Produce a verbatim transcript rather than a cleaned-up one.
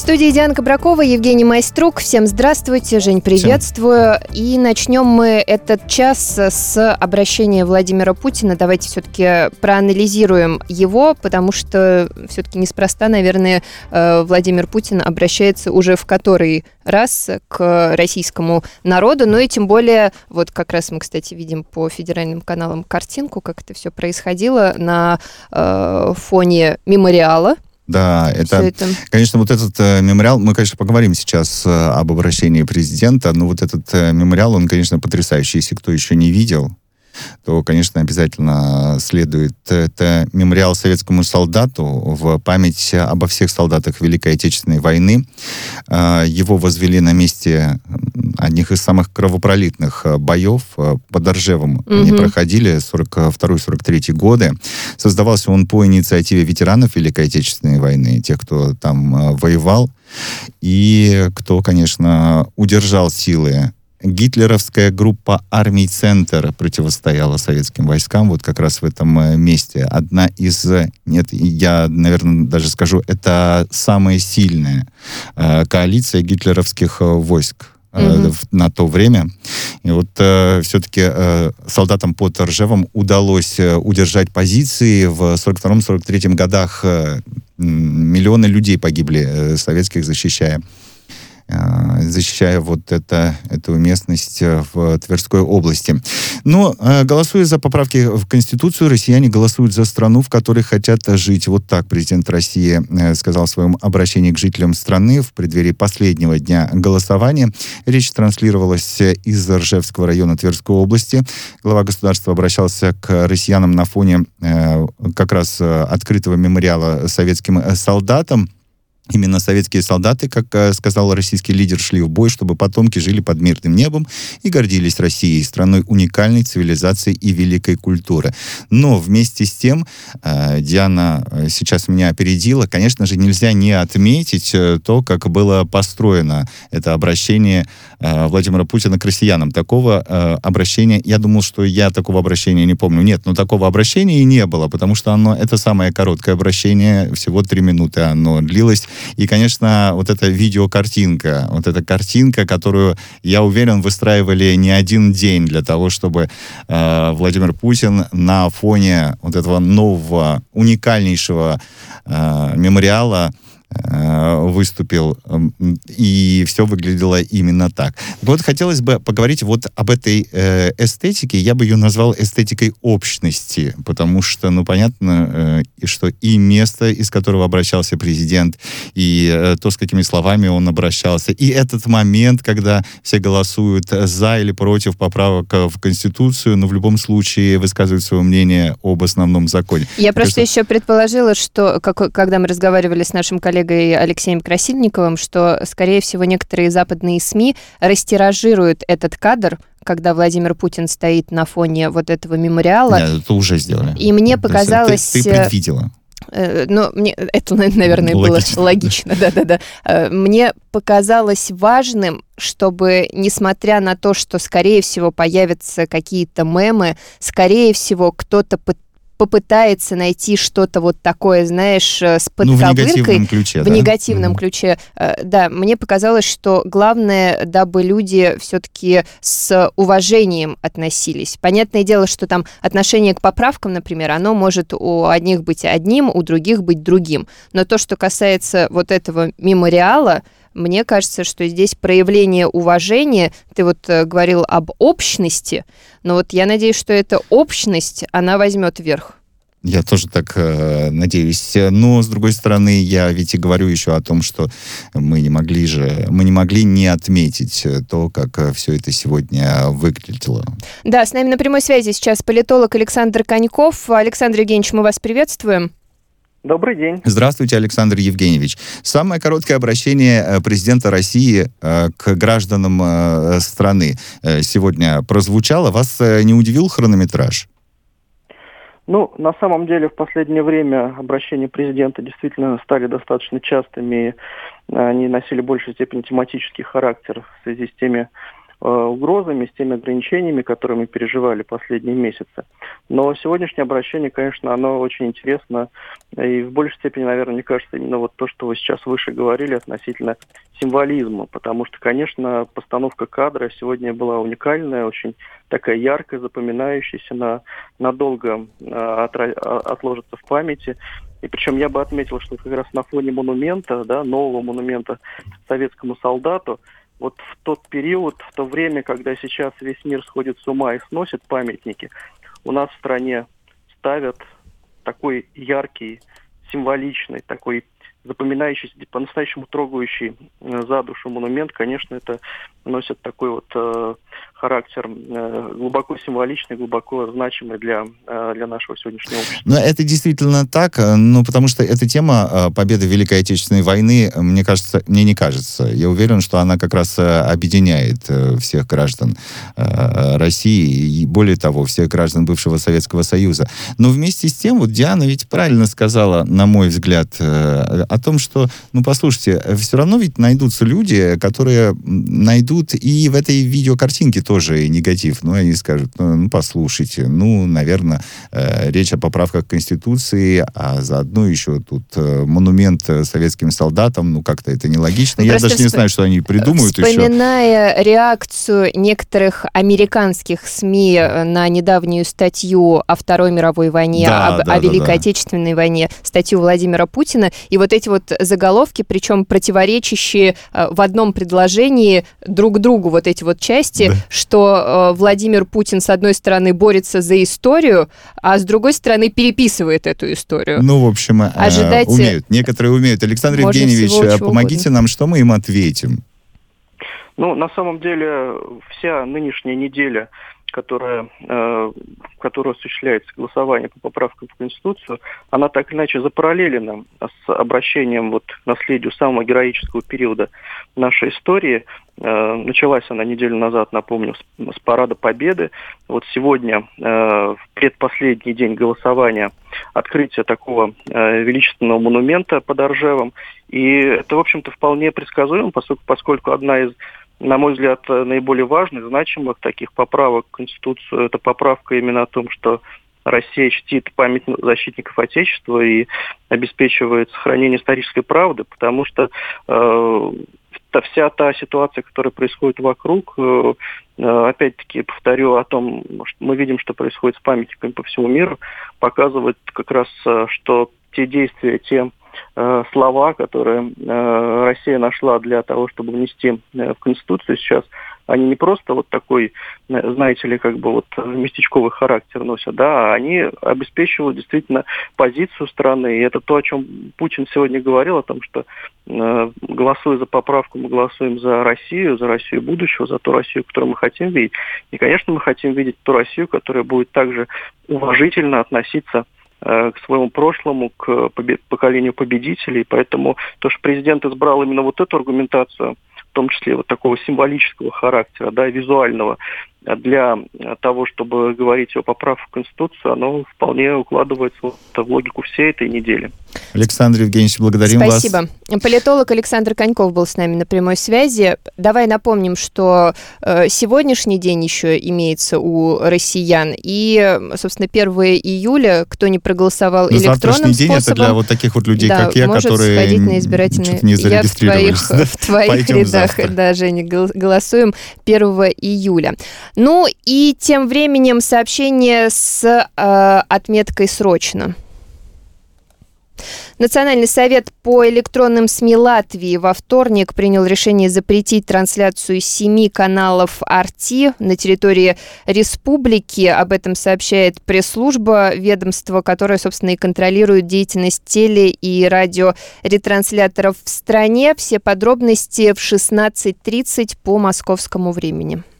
студии Диана Кабракова, Евгений Майструк. Всем здравствуйте, Жень, приветствую. Всем. И начнем мы этот час с обращения Владимира Путина. Давайте все-таки проанализируем его, потому что все-таки неспроста, наверное, Владимир Путин обращается уже в который раз к российскому народу. Ну и тем более, вот как раз мы, кстати, видим по федеральным каналам картинку, как это все происходило на э, фоне мемориала. Да, это, это, конечно, вот этот э, мемориал, мы, конечно, поговорим сейчас э, об обращении президента, но вот этот э, мемориал, он, конечно, потрясающий. Если кто еще не видел, то, конечно, обязательно следует. Это мемориал советскому солдату в память обо всех солдатах Великой Отечественной войны. Э, его возвели на месте одних из самых кровопролитных боев. Под Ржевом mm-hmm. они проходили сорок второй сорок третий годы. Создавался он по инициативе ветеранов Великой Отечественной войны, тех, кто там э, воевал, и кто, конечно, удержал силы. Гитлеровская группа армий «Центр» противостояла советским войскам вот как раз в этом месте. Одна из, нет, я, наверное, даже скажу, это самая сильная э, коалиция гитлеровских войск Mm-hmm. на то время. И вот э, все-таки э, солдатам под Ржевом удалось э, удержать позиции. В сорок втором сорок третьем годах э, миллионы людей погибли, э, советских, защищая защищая вот это, эту местность в Тверской области. Но, голосуя за поправки в Конституцию, россияне голосуют за страну, в которой хотят жить. Вот так президент России сказал в своем обращении к жителям страны в преддверии последнего дня голосования. Речь транслировалась из Ржевского района Тверской области. Глава государства обращался к россиянам на фоне как раз открытого мемориала советским солдатам. Именно советские солдаты, как сказал российский лидер, шли в бой, чтобы потомки жили под мирным небом и гордились Россией, страной уникальной цивилизации и великой культуры. Но вместе с тем, Диана сейчас меня опередила, конечно же, нельзя не отметить то, как было построено это обращение Владимира Путина к россиянам. Такого обращения, я думал, что я такого обращения не помню. Нет, но такого обращения и не было, потому что оно, это самое короткое обращение, всего три минуты оно длилось. И, конечно, вот эта видеокартинка, вот эта картинка, которую, я уверен, выстраивали не один день для того, чтобы э, Владимир Путин на фоне вот этого нового, уникальнейшего э, мемориала выступил, и все выглядело именно так. Вот хотелось бы поговорить вот об этой э, эстетике. Я бы ее назвал эстетикой общности, потому что, ну, понятно, э, что и место, из которого обращался президент, и э, то, с какими словами он обращался, и этот момент, когда все голосуют за или против поправок в Конституцию, но в любом случае высказывают свое мнение об основном законе. Я просто кажется... еще предположила, что, как, когда мы разговаривали с нашим коллегой Алексеем Красильниковым, что, скорее всего, некоторые западные СМИ растиражируют этот кадр, когда Владимир Путин стоит на фоне вот этого мемориала. Нет, это уже сделали. И мне показалось... Ты, ты предвидела. Ну, мне это, наверное, логично. было логично, да-да-да. Мне показалось важным, чтобы, несмотря на то, что, скорее всего, появятся какие-то мемы, скорее всего, кто-то пытается попытается найти что-то вот такое, знаешь, с подковыркой. Ну, в негативном ключе, В да? негативном mm-hmm. ключе. Да, мне показалось, что главное, дабы люди все-таки с уважением относились. Понятное дело, что там отношение к поправкам, например, оно может у одних быть одним, у других быть другим. Но то, что касается вот этого мемориала, мне кажется, что здесь проявление уважения, ты вот э, говорил об общности, но вот я надеюсь, что эта общность, она возьмет верх. Я тоже так э, надеюсь. Но, с другой стороны, я ведь и говорю еще о том, что мы не могли же, мы не могли не отметить то, как все это сегодня выглядело. Да, с нами на прямой связи сейчас политолог Александр Коньков. Александр Евгеньевич, мы вас приветствуем. Добрый день. Здравствуйте, Александр Евгеньевич. Самое короткое обращение президента России к гражданам страны сегодня прозвучало. Вас не удивил хронометраж? Ну, на самом деле, в последнее время обращения президента действительно стали достаточно частыми. Они носили в большей степени тематический характер в связи с теми угрозами, с теми ограничениями, которые мы переживали последние месяцы. Но сегодняшнее обращение, конечно, оно очень интересно. И в большей степени, наверное, мне кажется, именно вот то, что вы сейчас выше говорили относительно символизма. Потому что, конечно, постановка кадра сегодня была уникальная, очень такая яркая, запоминающаяся, на, надолго а, отра, а, отложится в памяти. И причем я бы отметил, что как раз на фоне монумента, да, нового монумента советскому солдату, вот в тот период, в то время, когда сейчас весь мир сходит с ума и сносит памятники, у нас в стране ставят такой яркий, символичный, такой запоминающийся, по-настоящему трогающий за душу монумент. Конечно, это носит такой вот э, характер э, глубоко символичный, глубоко значимый для, э, для нашего сегодняшнего общества. Но это действительно так, ну, потому что эта тема э, победы в Великой Отечественной войны, мне кажется, мне не кажется. Я уверен, что она как раз э, объединяет э, всех граждан э, России и, более того, всех граждан бывшего Советского Союза. Но вместе с тем, вот Диана ведь правильно сказала, на мой взгляд, э, о том, что, ну, послушайте, все равно ведь найдутся люди, которые найдут и в этой видеокартинке тоже негатив. Ну, они скажут, ну, ну послушайте, ну, наверное, э, речь о поправках к Конституции, а заодно еще тут э, монумент советским солдатам, ну, как-то это нелогично. Ну, я даже не знаю, что они придумают еще. Вспоминая реакцию некоторых американских СМИ на недавнюю статью о Второй мировой войне, да, об, да, о Великой да, да. Отечественной войне, статью Владимира Путина, и вот эти вот заголовки, причем противоречащие э, в одном предложении друг другу, вот эти вот части, да. что э, Владимир Путин, с одной стороны, борется за историю, а с другой стороны, переписывает эту историю. Ну, в общем, э, Ожидайте... умеют. Некоторые умеют. Александр Можно Евгеньевич, помогите угодно. нам, что мы им ответим? Ну, на самом деле, вся нынешняя неделя, которая, э, которая осуществляется голосование по поправкам в Конституцию, она так или иначе запараллелена с обращением вот к наследию самого героического периода нашей истории. Э, началась она неделю назад, напомню, с, с парада Победы. Вот сегодня, э, в предпоследний день голосования, открытие такого э, величественного монумента под Ржевом. И это, в общем-то, вполне предсказуемо, поскольку, поскольку одна из, на мой взгляд, наиболее важных, значимых таких поправок в Конституцию, это поправка именно о том, что Россия чтит память защитников Отечества и обеспечивает сохранение исторической правды, потому что э, вся та ситуация, которая происходит вокруг, э, опять-таки повторю о том, что мы видим, что происходит с памятниками по всему миру, показывает как раз, что те действия, те э, слова, которые э, Россия нашла для того, чтобы внести э, в Конституцию сейчас, они не просто вот такой, знаете ли, как бы вот местечковый характер носят, да, а они обеспечивают действительно позицию страны. И это то, о чем Путин сегодня говорил, о том, что э, голосуя за поправку, мы голосуем за Россию, за Россию будущего, за ту Россию, которую мы хотим видеть. И, конечно, мы хотим видеть ту Россию, которая будет также уважительно относиться к своему прошлому, к поколению победителей. Поэтому то, что президент избрал именно вот эту аргументацию, в том числе вот такого символического характера, да, визуального, для того, чтобы говорить о поправках в Конституцию, оно вполне укладывается вот в логику всей этой недели. Александр Евгеньевич, благодарим Спасибо. вас. Спасибо. Политолог Александр Коньков был с нами на прямой связи. Давай напомним, что э, сегодняшний день еще имеется у россиян. И, собственно, первого июля, кто не проголосовал Но электронным завтрашний способом... день это для вот таких вот людей, да, как я, может которые сходить на избирательные... не зарегистрировались. Я в твоих, в твоих рядах, завтра. Да, Женя, голосуем первого июля. Ну и тем временем сообщение с э, отметкой «Срочно». Национальный совет по электронным СМИ Латвии во вторник принял решение запретить трансляцию семи каналов ар ти на территории республики. Об этом сообщает пресс-служба ведомства, которая, собственно, и контролирует деятельность теле- и радиоретрансляторов в стране. Все подробности в шестнадцать тридцать по московскому времени.